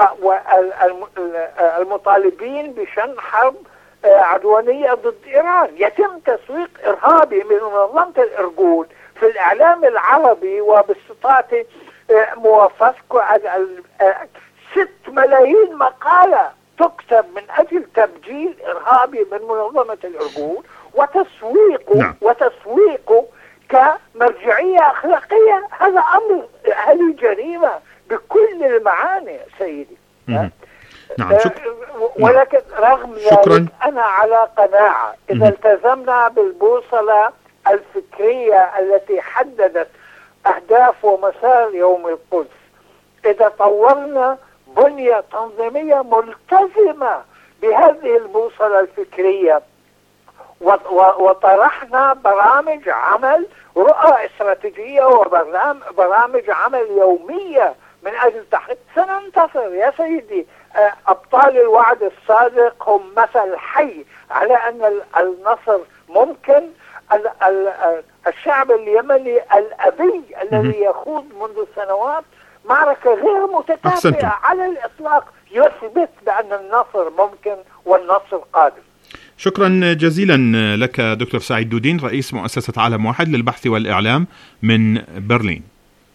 والمطالبين بشن حرب عدوانية ضد إيران. يتم تسويق إرهابي من منظمة الإرجون في الإعلام العربي، وباستطاعة موافقة 6 ملايين مقالة تكتب من أجل تبجيل إرهابي من منظمة الإرجون وتسويقه كمرجعية أخلاقية. هذا أمر، هذه جريمة بكل المعاني سيدي. ولكن رغم ذلك أنا على قناعة إذا التزمنا بالبوصلة الفكرية التي حددت أهداف ومسار يوم القدس، إذا طورنا بنية تنظيمية ملتزمة بهذه البوصلة الفكرية وطرحنا برامج عمل، رؤى استراتيجية وبرامج عمل يومية من أجل تحقيق، سننتصر يا سيدي. أبطال الوعد الصادق هم مثل حي على أن النصر ممكن. الشعب اليمني الأبي الذي يخوض منذ سنوات معركة غير متتابعة على الإطلاق يثبت بأن النصر ممكن والنصر قادم. شكرا جزيلا لك دكتور سعيد دودين، رئيس مؤسسة عالم واحد للبحث والإعلام من برلين.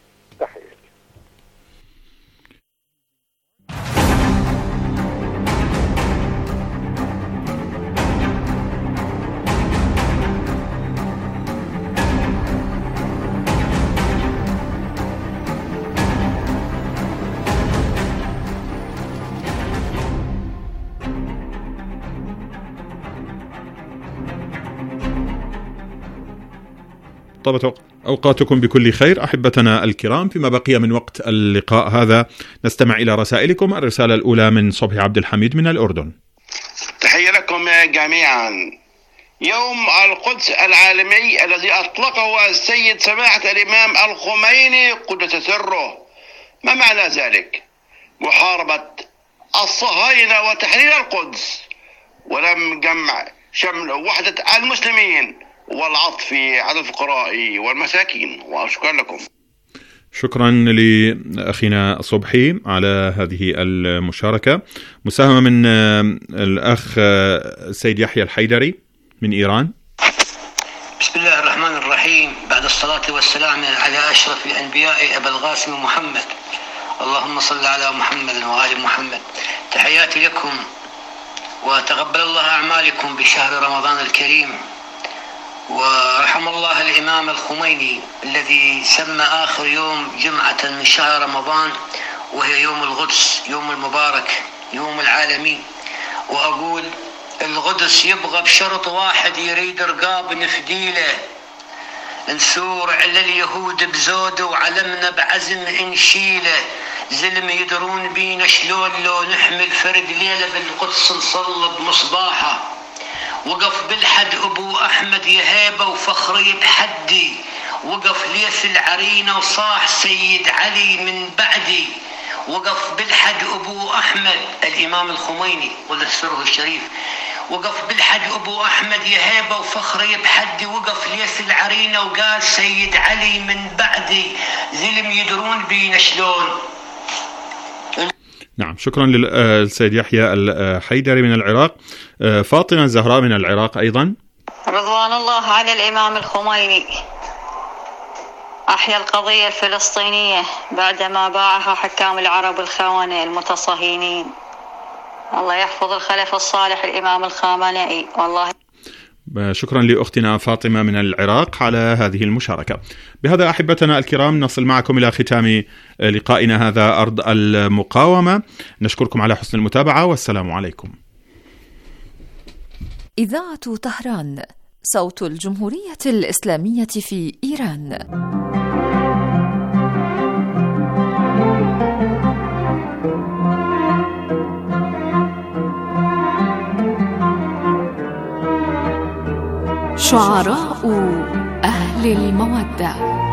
طابت أوقاتكم بكل خير أحبتنا الكرام. فيما بقي من وقت اللقاء هذا نستمع إلى رسائلكم. الرسالة الأولى من صبحي عبد الحميد من الأردن. تحية لكم جميعا. يوم القدس العالمي الذي أطلقه السيد سماحة الإمام الخميني قدس سره، ما معنى ذلك؟ محاربة الصهاينة وتحرير القدس، ولم جمع شمل وحدة المسلمين والعطف على الفقراء والمساكين. وأشكر لكم. شكرا لأخينا صبحي على هذه المشاركة. مساهمة من الأخ سيد يحيى الحيدري من إيران. بسم الله الرحمن الرحيم. بعد الصلاة والسلام على أشرف الأنبياء أبا القاسم محمد، اللهم صل على محمد وآل محمد. تحياتي لكم وتقبل الله أعمالكم بشهر رمضان الكريم. ورحم الله الإمام الخميني الذي سمى آخر يوم جمعة من شهر رمضان وهي يوم القدس، يوم المبارك، يوم العالمي. وأقول القدس يبغى بشرط واحد، يريد رقاب نفديله، نثور على اليهود بزوده وعلمنا بعزم نشيله. زلم يدرون بينا شلون لو نحمل فرد ليلة بالقدس نصلب مصباحه. وقف بالحد أبو أحمد يهيبة وفخري بحدي، وقف ليث العرينة وصاح سيد علي من بعدي. وقف بالحد أبو أحمد الإمام الخميني قدس سره الشريف، وقف بالحد أبو أحمد يهيبة وفخري بحدي، وقف ليث العرينة وقال سيد علي من بعدي. زلم يدرون بينا شلون. نعم، شكرا للسيد يحيى الحيدري من العراق. فاطمة الزهراء من العراق أيضا. رضوان الله على الإمام الخميني، أحيا القضية الفلسطينية بعدما باعها حكام العرب الخونة المتصهينين. الله يحفظ الخلف الصالح الإمام الخامنئي. والله شكرا لأختنا فاطمة من العراق على هذه المشاركة. بهذا أحبتنا الكرام نصل معكم إلى ختام لقائنا هذا أرض المقاومة. نشكركم على حسن المتابعة والسلام عليكم. إذاعة طهران، صوت الجمهورية الإسلامية في إيران. شعراء أهل المودة.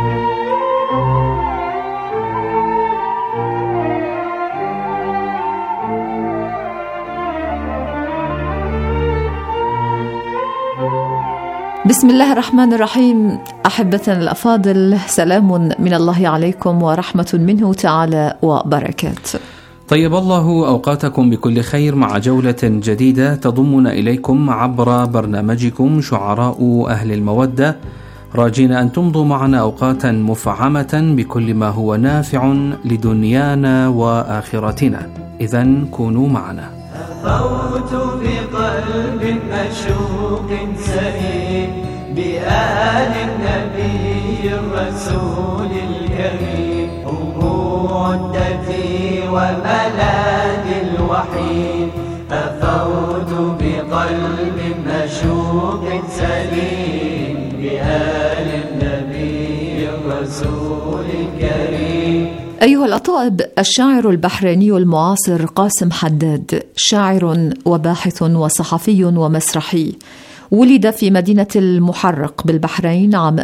بسم الله الرحمن الرحيم. أحبتنا الأفاضل، سلام من الله عليكم ورحمة منه تعالى وبركاته. طيب الله أوقاتكم بكل خير مع جولة جديدة تضمنا إليكم عبر برنامجكم شعراء أهل المودة، راجين أن تمضوا معنا أوقاتا مفعمة بكل ما هو نافع لدنيانا وآخرتنا. إذن كونوا معنا. فوت بقلب مشوق سليم بآل النبي الرسول الكريم، هم عدتي وملاذي الوحيد. ففوت بقلب مشوق سليم بآل النبي الرسول الكريم. أيها الأطائب، الشاعر البحريني المعاصر قاسم حداد شاعر وباحث وصحفي ومسرحي، ولد في مدينة المحرق بالبحرين عام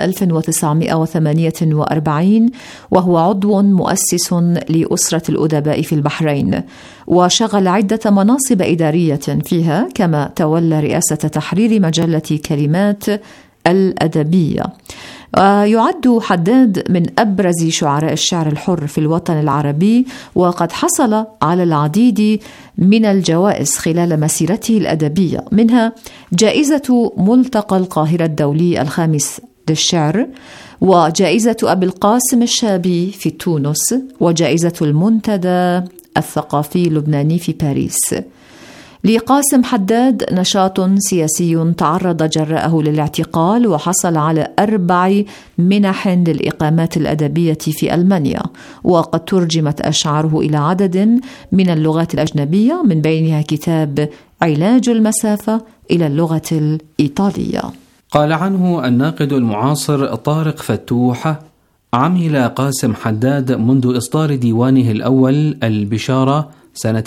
1948، وهو عضو مؤسس لأسرة الأدباء في البحرين، وشغل عدة مناصب إدارية فيها، كما تولى رئاسة تحرير مجلة كلمات الأدبية. يعد حداد من أبرز شعراء الشعر الحر في الوطن العربي، وقد حصل على العديد من الجوائز خلال مسيرته الأدبية، منها جائزة ملتقى القاهرة الدولي الخامس للشعر، وجائزة أبي القاسم الشابي في تونس، وجائزة المنتدى الثقافي اللبناني في باريس. لقاسم حداد نشاط سياسي تعرض جراءه للاعتقال، وحصل على 4 منح للإقامات الأدبية في ألمانيا، وقد ترجمت أشعاره إلى عدد من اللغات الأجنبية، من بينها كتاب علاج المسافة إلى اللغة الإيطالية. قال عنه الناقد المعاصر طارق فتوح: عمل قاسم حداد منذ إصدار ديوانه الأول البشارة سنة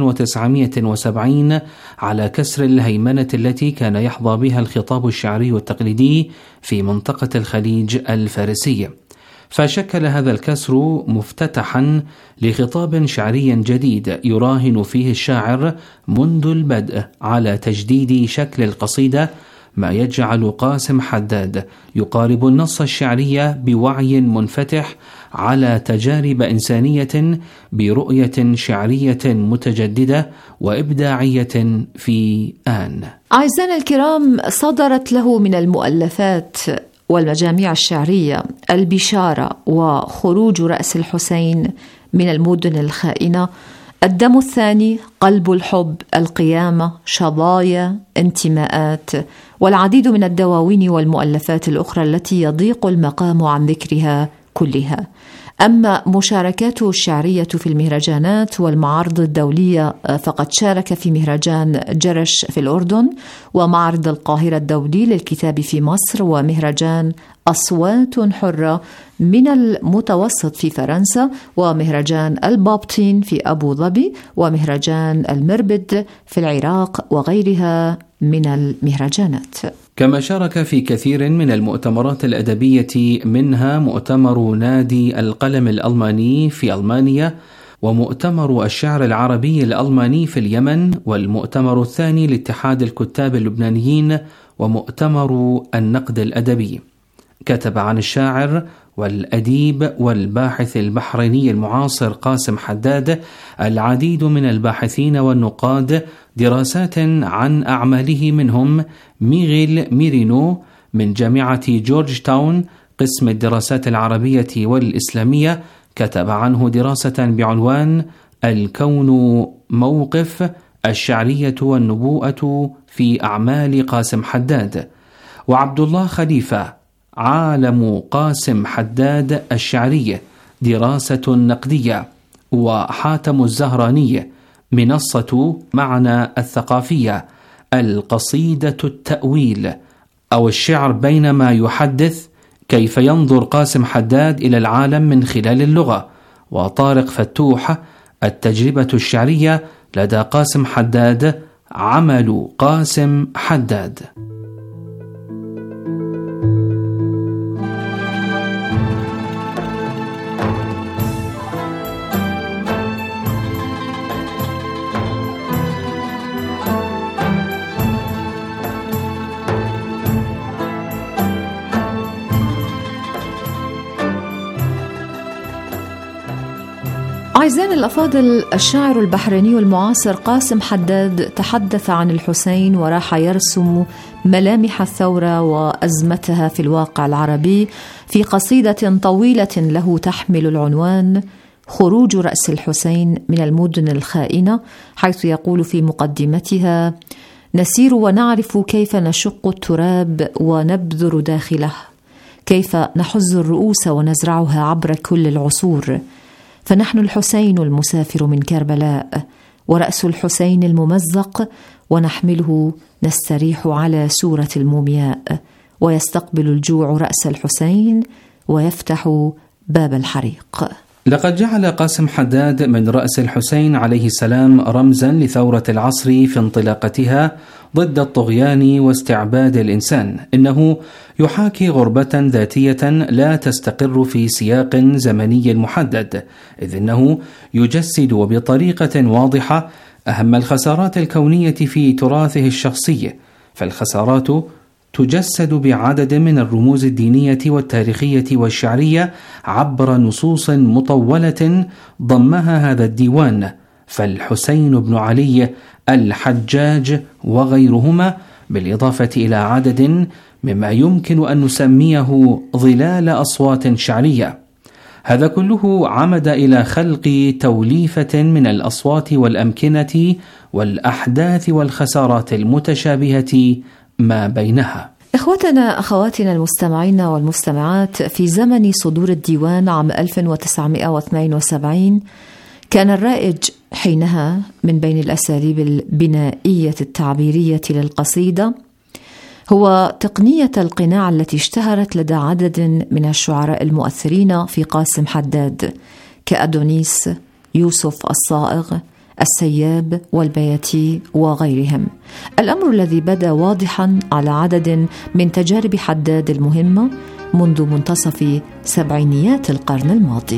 1970 على كسر الهيمنة التي كان يحظى بها الخطاب الشعري التقليدي في منطقة الخليج الفارسي، فشكل هذا الكسر مفتتحا لخطاب شعري جديد يراهن فيه الشاعر منذ البدء على تجديد شكل القصيدة، ما يجعل قاسم حداد يقارب النص الشعري بوعي منفتح على تجارب إنسانية برؤية شعرية متجددة وإبداعية في آن. أعزائنا الكرام، صدرت له من المؤلفات والمجاميع الشعرية البشارة وخروج رأس الحسين من المدن الخائنة، الدم الثاني، قلب الحب، القيامة، شظايا، انتماءات، والعديد من الدواوين والمؤلفات الأخرى التي يضيق المقام عن ذكرها كلها. أما مشاركاته الشعرية في المهرجانات والمعارض الدولية فقد شارك في مهرجان جرش في الأردن، ومعرض القاهرة الدولي للكتاب في مصر، ومهرجان أصوات حرة من المتوسط في فرنسا، ومهرجان البابتين في أبو ظبي، ومهرجان المربد في العراق، وغيرها من المهرجانات. كما شارك في كثير من المؤتمرات الأدبية، منها مؤتمر نادي القلم الألماني في ألمانيا، ومؤتمر الشعر العربي الألماني في اليمن، والمؤتمر الثاني لاتحاد الكتاب اللبنانيين، ومؤتمر النقد الأدبي. كتب عن الشاعر والأديب والباحث البحريني المعاصر قاسم حداد العديد من الباحثين والنقاد دراسات عن أعماله، منهم ميغيل ميرينو من جامعة جورج تاون قسم الدراسات العربية والإسلامية، كتب عنه دراسة بعنوان الكون موقف، الشعرية والنبوءة في أعمال قاسم حداد. وعبد الله خليفة عالم قاسم حداد الشعري، دراسة نقدية. وحاتم الزهراني منصة معنى الثقافية، القصيدة التأويل أو الشعر بينما يحدث، كيف ينظر قاسم حداد إلى العالم من خلال اللغة. وطارق فتوح التجربة الشعرية لدى قاسم حداد، عمل قاسم حداد. أعزائنا الأفاضل، الشاعر البحريني المعاصر قاسم حداد تحدث عن الحسين، وراح يرسم ملامح الثورة وأزمتها في الواقع العربي في قصيدة طويلة له تحمل العنوان خروج رأس الحسين من المدن الخائنة، حيث يقول في مقدمتها: نسير ونعرف كيف نشق التراب ونبذر داخله، كيف نحز الرؤوس ونزرعها عبر كل العصور، فنحن الحسين المسافر من كربلاء، ورأس الحسين الممزق، ونحمله نستريح على سورة المومياء، ويستقبل الجوع رأس الحسين ويفتح باب الحريق. لقد جعل قاسم حداد من رأس الحسين عليه السلام رمزا لثورة العصر في انطلاقتها، ضد الطغيان واستعباد الإنسان. إنه يحاكي غربة ذاتية لا تستقر في سياق زمني محدد، إذ إنه يجسد وبطريقة واضحة أهم الخسارات الكونية في تراثه الشخصي، فالخسارات تجسد بعدد من الرموز الدينية والتاريخية والشعرية عبر نصوص مطولة ضمها هذا الديوان، فالحسين بن علي، الحجاج وغيرهما، بالإضافة إلى عدد مما يمكن أن نسميه ظلال أصوات شعرية. هذا كله عمد إلى خلق توليفة من الأصوات والأمكنة والأحداث والخسارات المتشابهة ما بينها. إخوتنا أخواتنا المستمعين والمستمعات، في زمن صدور الديوان عام 1972 كان الرائج حينها من بين الأساليب البنائية التعبيرية للقصيدة هو تقنية القناع التي اشتهرت لدى عدد من الشعراء المؤثرين في قاسم حداد كأدونيس، يوسف الصائغ، السياب والبياتي وغيرهم، الأمر الذي بدا واضحا على عدد من تجارب حداد المهمة منذ منتصف سبعينيات القرن الماضي.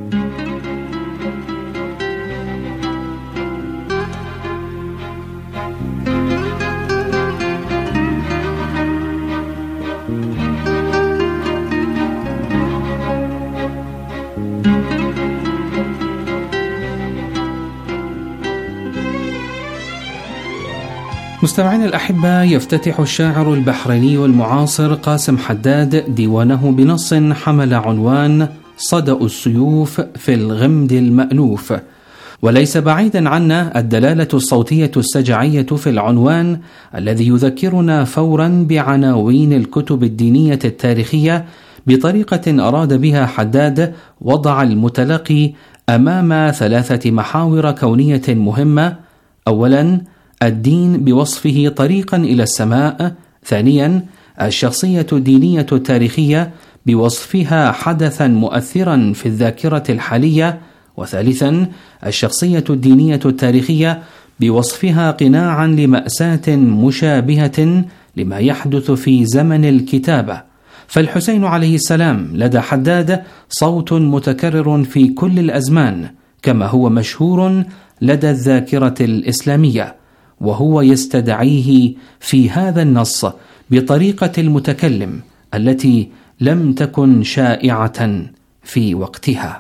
مستمعين الأحبة، يفتتح الشاعر البحريني المعاصر قاسم حداد ديوانه بنص حمل عنوان صدأ السيوف في الغمد المألوف، وليس بعيدا عنا الدلالة الصوتية السجعية في العنوان الذي يذكرنا فورا بعناوين الكتب الدينية التاريخية بطريقة أراد بها حداد وضع المتلقي أمام 3 محاور كونية مهمة: أولا الدين بوصفه طريقا إلى السماء، ثانيا الشخصية الدينية التاريخية بوصفها حدثا مؤثرا في الذاكرة الحالية، وثالثا الشخصية الدينية التاريخية بوصفها قناعا لمأساة مشابهة لما يحدث في زمن الكتابة. فالحسين عليه السلام لدى حداد صوت متكرر في كل الأزمان، كما هو مشهور لدى الذاكرة الإسلامية، وهو يستدعيه في هذا النص بطريقة المتكلم التي لم تكن شائعة في وقتها.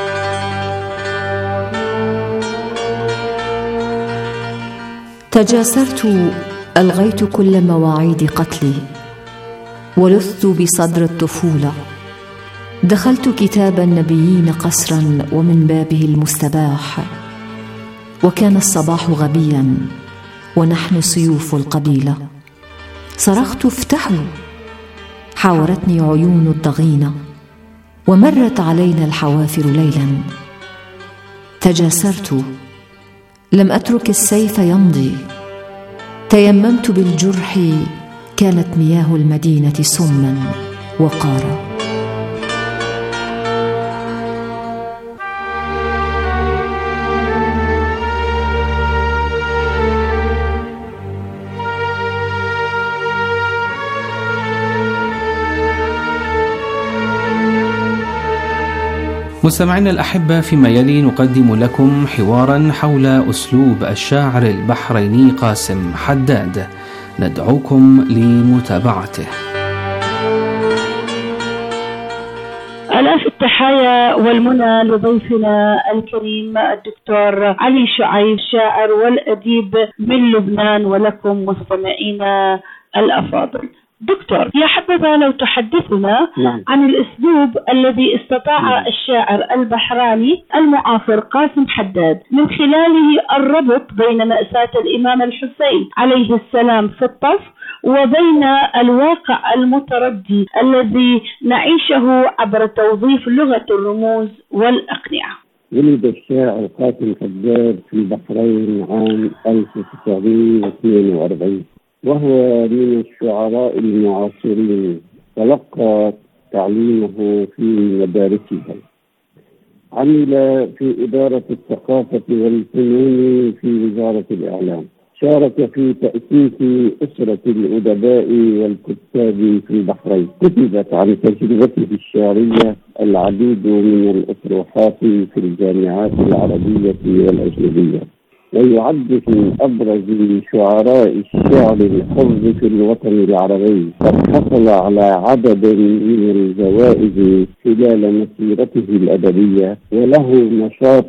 تجاسرت ألغيت كل مواعيد قتلي، ولثت بصدر الطفولة، دخلت كتاب النبيين قسرا ومن بابه المستباح، وكان الصباح غبيا ونحن سيوف القبيلة، صرخت افتحوا، حاورتني عيون الضغينة، ومرت علينا الحوافر ليلا. تجاسرت لم أترك السيف يمضي، تيممت بالجرح، كانت مياه المدينة سما وقارا. مستمعينا الأحبة، فيما يلي نقدم لكم حوارا حول أسلوب الشاعر البحريني قاسم حداد، ندعوكم لمتابعته. آلاف التحايا والمنى لضيفنا الكريم الدكتور علي شعيب، شاعر والأديب من لبنان، ولكم مستمعينا الأفاضل. دكتور، يا حبذا لو تحدثنا عن الأسلوب الذي استطاع الشاعر البحراني المعاصر قاسم حداد من خلاله الربط بين مأساة الإمام الحسين عليه السلام في الطف وبين الواقع المتردي الذي نعيشه عبر توظيف لغة الرموز والأقنعة. ولد الشاعر قاسم حداد في البحرين عام 1942، وهو من الشعراء المعاصرين، تلقى تعليمه في مدارسها، عمل في إدارة الثقافة والفنون في وزارة الإعلام، شارك في تأسيس أسرة الأدباء والكتاب في البحرين. كتبت عن تجربته الشعرية العديد من الأطروحات في الجامعات العربية والأجنبية، ويعد من أبرز شعراء الشعر الحر في الوطن العربي. قد حصل على عدد من الجوائز خلال مسيرته الأدبية، وله نشاط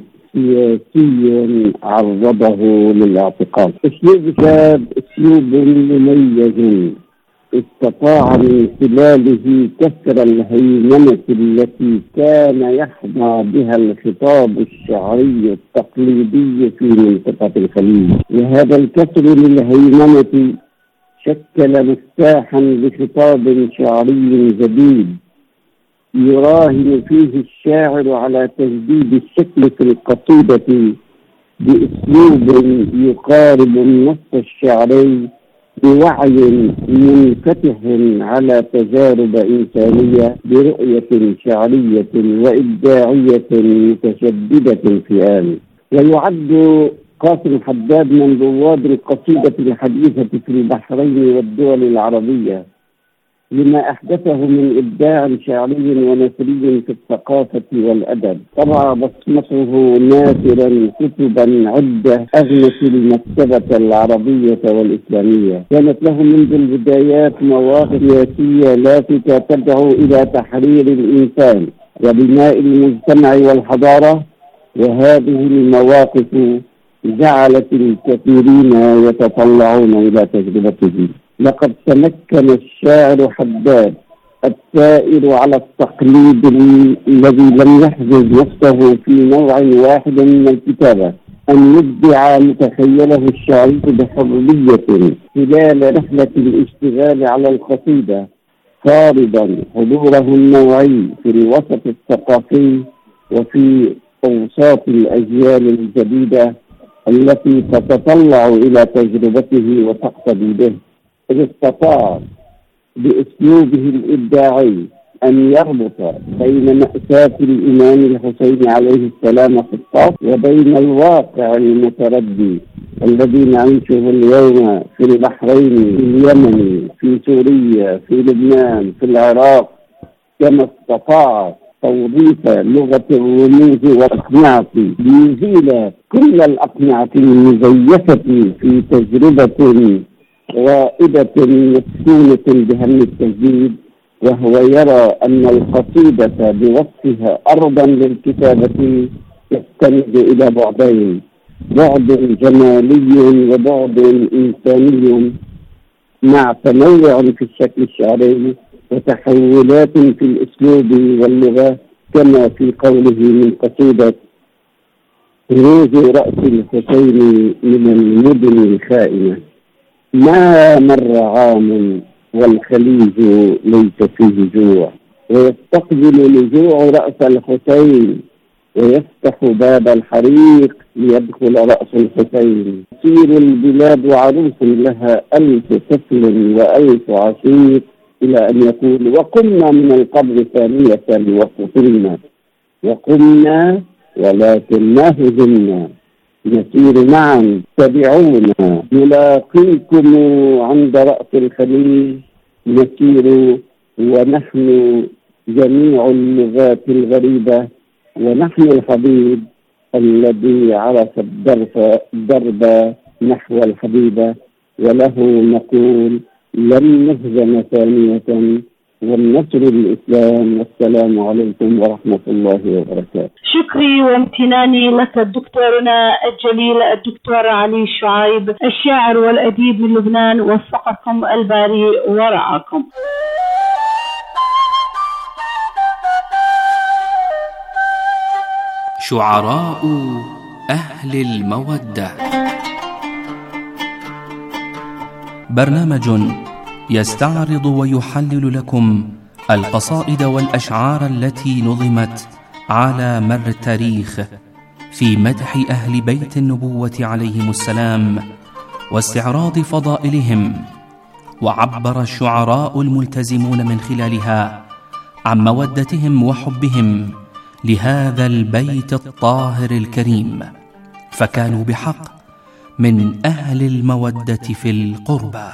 سياسي عرضه للاعتقال. أسلوب شاب، أسلوب مميز استطاع من خلاله كسر الهيمنة التي كان يحظى بها الخطاب الشعري التقليدي في منطقة الخليج. وهذا الكسر للهيمنة شكل مفتاحا لخطاب شعري جديد يراهن فيه الشاعر على تجديد الشكل في القصيدة بأسلوب يقارب النص الشعري بوعي منفتح على تجارب إنسانية برؤية شعرية وإبداعية متشددة في آن. ويعد قاسم حداد من رواد القصيدة الحديثة في البحرين والدول العربية لما أحدثه من إبداع شعري ونثري في الثقافة والأدب. طبع بصمته ناثرا كتبا عدة أغنت المكتبة العربية والإسلامية. كانت له منذ البدايات مواقف سياسية لافتة تدعو إلى تحرير الإنسان وبناء المجتمع والحضارة، وهذه المواقف جعلت الكثيرين يتطلعون إلى تجربته. لقد تمكن الشاعر حداد السائر على التقليد الذي لم يحجز نفسه في نوع واحد من الكتابة أن يبدع متخيله الشعري بحرية خلال رحلة الاشتغال على القصيدة، فارضا حضوره النوعي في الوسط الثقافي وفي أوساط الأجيال الجديدة التي تتطلع إلى تجربته وتقتدي به. إذ استطاع بأسلوبه الإبداعي أن يربط بين مأساة الإمام الحسين عليه السلام في الطاف وبين الواقع المتردي الذي نعيشه اليوم في البحرين، في اليمن، في سوريا، في لبنان، في العراق. كما استطاع توظيف لغة الرموز والأقنعة ليزيل كل الأقنعة المزيفة في تجربة رائدة مسكونة بهم التجديد، وهو يرى أن القصيدة بوصفها أرضا للكتابة تستند إلى بعدين: بعد جمالي وبعد إنساني مع تنوع في الشكل الشعري وتحولات في الأسلوب واللغة، كما في قوله من قصيدة روز رأس الحسين من المدن الخائنة: ما مر عام والخليج ليس فيه جوع، ويستقبل لجوع رأس الحسين ويفتح باب الحريق ليدخل رأس الحسين. تصير البلاد عروس لها 1000 طفل و1000 عشيق، إلى أن يقول: وقمنا من القبر ثانية وقتلنا، وقمنا ولكن ما هزمنا، نسير معا تبعونا، نلاقيكم عند رأس الخليج، نسير ونحن جميع اللغات الغريبة، ونحن الحبيب الذي عرف الدرب نحو الحبيبة، وله نقول: لن نهزم ثانية، والنصر للإسلام. والسلام عليكم ورحمة الله وبركاته. شكري وامتناني لك دكتورنا الجليل الدكتور علي شعيب، الشاعر والأديب من لبنان، وفقكم الباري ورعاكم. شعراء أهل المودة، برنامج يستعرض ويحلل لكم القصائد والأشعار التي نظمت على مر التاريخ في مدح أهل بيت النبوة عليهم السلام واستعراض فضائلهم. وعبر الشعراء الملتزمون من خلالها عن مودتهم وحبهم لهذا البيت الطاهر الكريم، فكانوا بحق من أهل المودة في القربى.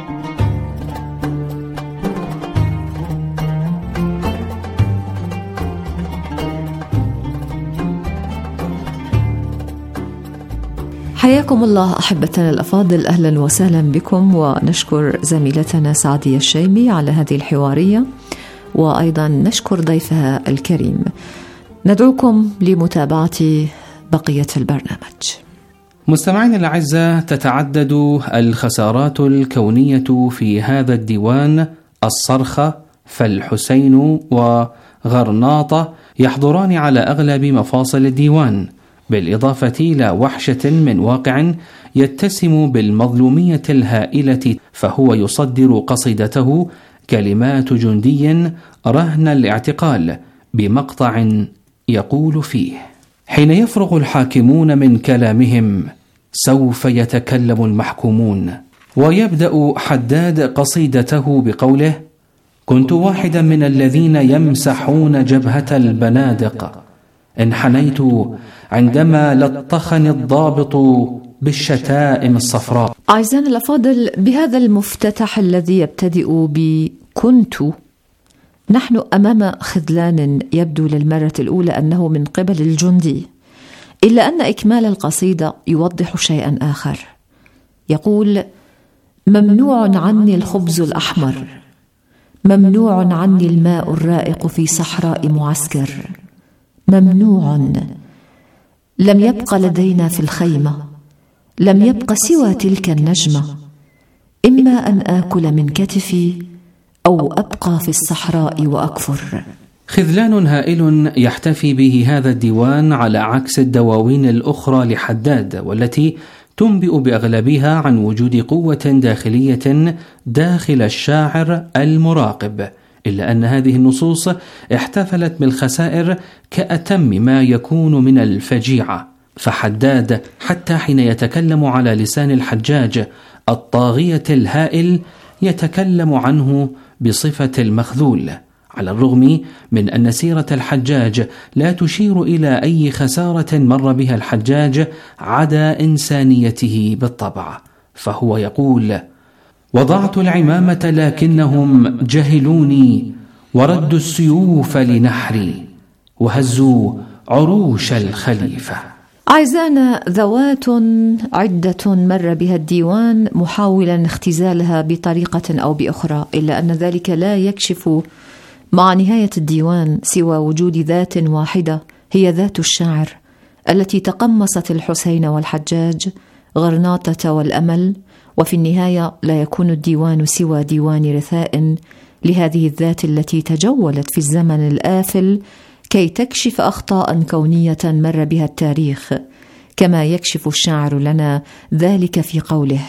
حياكم الله أحبتنا الأفاضل، أهلا وسهلا بكم، ونشكر زميلتنا سعدية الشيمي على هذه الحوارية، وأيضا نشكر ضيفها الكريم. ندعوكم لمتابعة بقية البرنامج. مستمعين الأعزاء، تتعدد الخسارات الكونية في هذا الديوان. الصرخة، فالحسين وغرناطة يحضران على أغلب مفاصل الديوان، بالإضافة إلى وحشة من واقع يتسم بالمظلومية الهائلة، فهو يصدر قصيدته كلمات جندي رهن الاعتقال بمقطع يقول فيه: حين يفرغ الحاكمون من كلامهم سوف يتكلم المحكومون. ويبدأ حداد قصيدته بقوله: كنت واحدا من الذين يمسحون جبهة البنادق، انحنيت عندما لطخني الضابط بالشتائم الصفراء. أعزائنا الأفاضل، بهذا المفتتح الذي يبتدئ بكنت، نحن أمام خذلان يبدو للمرة الأولى أنه من قبل الجندي، إلا أن إكمال القصيدة يوضح شيئا آخر. يقول: ممنوع عني الخبز الأحمر، ممنوع عني الماء الرائق في صحراء معسكر، ممنوع. لم يبق لدينا في الخيمة، لم يبق سوى تلك النجمة، إما أن آكل من كتفي أو أبقى في الصحراء وأكفر. خذلان هائل يحتفي به هذا الديوان، على عكس الدواوين الأخرى لحداد، والتي تنبئ بأغلبها عن وجود قوة داخلية داخل الشاعر المراقب، إلا أن هذه النصوص احتفلت بالخسائر كأتم ما يكون من الفجيعة. فحداد حتى حين يتكلم على لسان الحجاج الطاغية الهائل يتكلم عنه بصفة المخذول، على الرغم من أن سيرة الحجاج لا تشير إلى أي خسارة مر بها الحجاج عدا إنسانيته بالطبع. فهو يقول: وضعت العمامة لكنهم جهلوني، وردوا السيوف لنحري، وهزوا عروش الخليفة. أعزائنا، ذوات عدة مر بها الديوان محاولا اختزالها بطريقة أو بأخرى، إلا أن ذلك لا يكشف مع نهاية الديوان سوى وجود ذات واحدة، هي ذات الشاعر التي تقمصت الحسين والحجاج، غرناطة والأمل. وفي النهاية لا يكون الديوان سوى ديوان رثاء لهذه الذات التي تجولت في الزمن الآفل كي تكشف أخطاء كونية مر بها التاريخ، كما يكشف الشاعر لنا ذلك في قوله: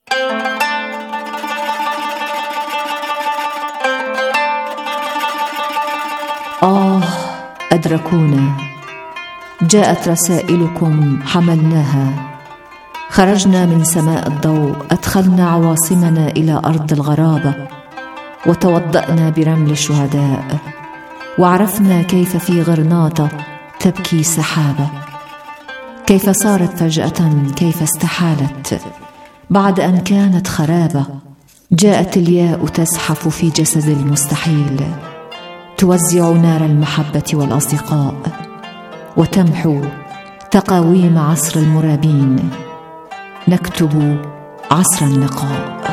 أدركونا، جاءت رسائلكم حملناها، خرجنا من سماء الضوء، أدخلنا عواصمنا إلى أرض الغرابة، وتوضأنا برمل الشهداء، وعرفنا كيف في غرناطة تبكي سحابة، كيف صارت فجأة، كيف استحالت بعد أن كانت خرابة. جاءت الياء تزحف في جسد المستحيل، توزع نار المحبة والأصدقاء، وتمحو تقاويم عصر المرابين، نكتب عصر النقاء.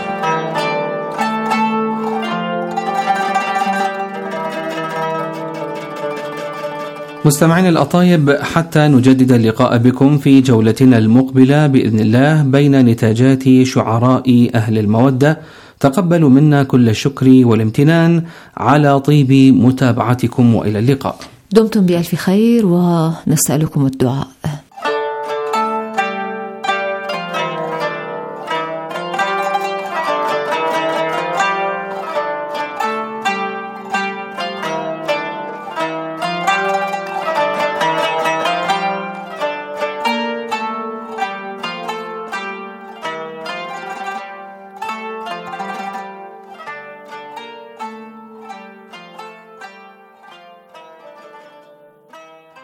مستمعين الأطايب، حتى نجدد اللقاء بكم في جولتنا المقبلة بإذن الله بين نتاجات شعراء أهل المودة، تقبلوا منا كل الشكر والامتنان على طيب متابعتكم، وإلى اللقاء. دمتم بألف خير، ونسألكم الدعاء.